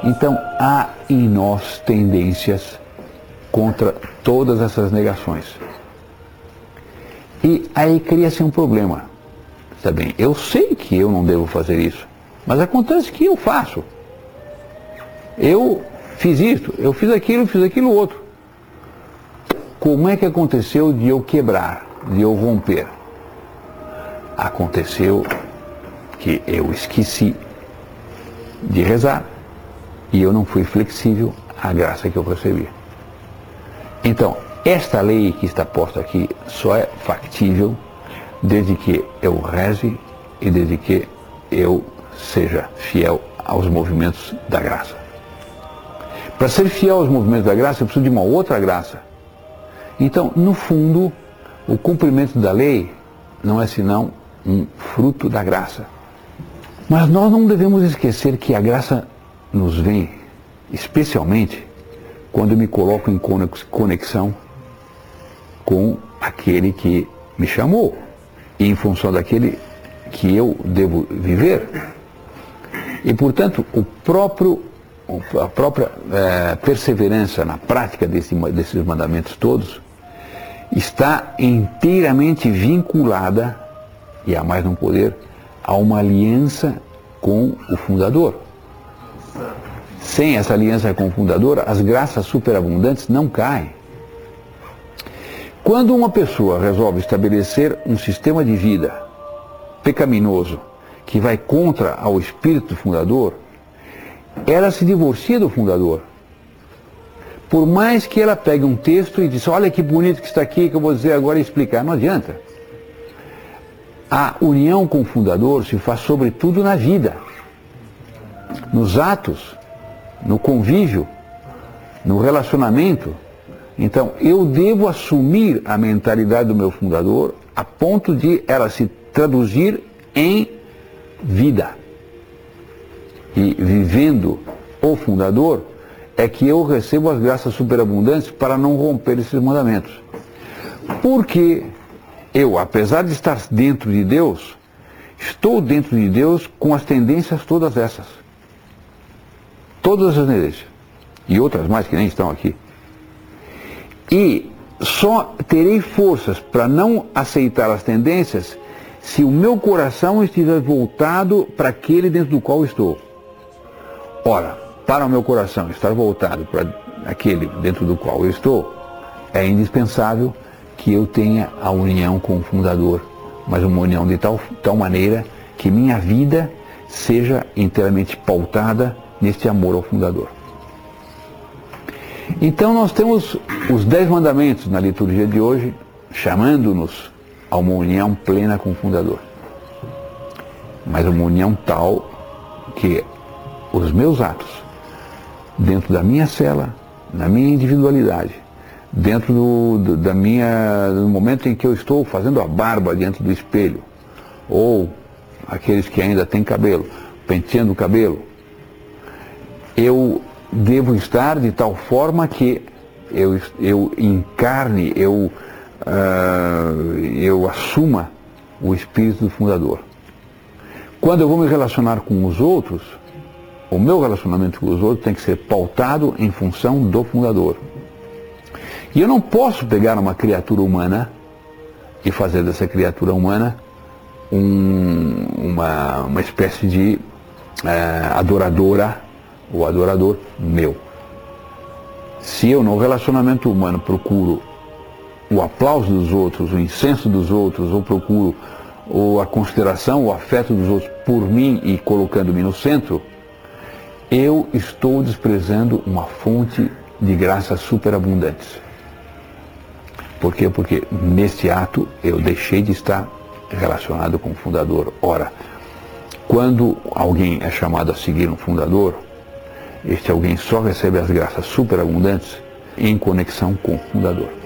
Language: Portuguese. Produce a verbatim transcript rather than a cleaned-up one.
Então, há em nós tendências contra todas essas negações. E aí cria-se um problema. Está bem, eu sei que eu não devo fazer isso, mas acontece que eu faço. Eu fiz isso, eu fiz aquilo, fiz aquilo outro. Como é que aconteceu de eu quebrar, de eu romper? Aconteceu que eu esqueci de rezar e eu não fui flexível à graça que eu recebi. Então, esta lei que está posta aqui só é factível desde que eu reze e desde que eu seja fiel aos movimentos da graça. Para ser fiel aos movimentos da graça, eu preciso de uma outra graça. Então, no fundo, o cumprimento da lei não é senão um fruto da graça. Mas nós não devemos esquecer que a graça nos vem, especialmente, quando eu me coloco em conexão com aquele que me chamou e em função daquele que eu devo viver. E, portanto, o próprio, a própria é, perseverança na prática desse, desses mandamentos todos está inteiramente vinculada, e há mais não poder, a uma aliança com o fundador. Sem essa aliança com o fundador, as graças superabundantes não caem. Quando uma pessoa resolve estabelecer um sistema de vida pecaminoso que vai contra ao espírito fundador, ela se divorcia do fundador. Por mais que ela pegue um texto e diz, olha que bonito que está aqui, que eu vou dizer agora e explicar, não adianta. A união com o fundador se faz sobretudo na vida, nos atos, no convívio, no relacionamento. Então, eu devo assumir a mentalidade do meu fundador a ponto de ela se traduzir em vida. E vivendo o fundador, é que eu recebo as graças superabundantes para não romper esses mandamentos. Porque eu, apesar de estar dentro de Deus, estou dentro de Deus com as tendências todas essas. Todas as tendências. E outras mais que nem estão aqui. E só terei forças para não aceitar as tendências se o meu coração estiver voltado para aquele dentro do qual estou. Ora, para o meu coração estar voltado para aquele dentro do qual eu estou, é indispensável que eu tenha a união com o fundador, mas uma união de tal, tal maneira que minha vida seja inteiramente pautada neste amor ao fundador. Então nós temos os dez mandamentos na liturgia de hoje, chamando-nos a uma união plena com o fundador. Mas uma união tal que os meus atos, dentro da minha cela, na minha individualidade, dentro do, do, da minha, do momento em que eu estou fazendo a barba diante do espelho, ou aqueles que ainda têm cabelo, penteando o cabelo, eu devo estar de tal forma que eu, eu encarne, eu, uh, eu assuma o espírito do fundador. Quando eu vou me relacionar com os outros, o meu relacionamento com os outros tem que ser pautado em função do fundador. E eu não posso pegar uma criatura humana e fazer dessa criatura humana um, uma, uma espécie de uh, adoradora ou adorador meu. Se eu no relacionamento humano procuro o aplauso dos outros, o incenso dos outros, ou procuro ou a consideração, o afeto dos outros por mim e colocando-me no centro, eu estou desprezando uma fonte de graças superabundantes. Por quê? Porque neste ato eu deixei de estar relacionado com o fundador. Ora, quando alguém é chamado a seguir um fundador, este alguém só recebe as graças superabundantes em conexão com o fundador.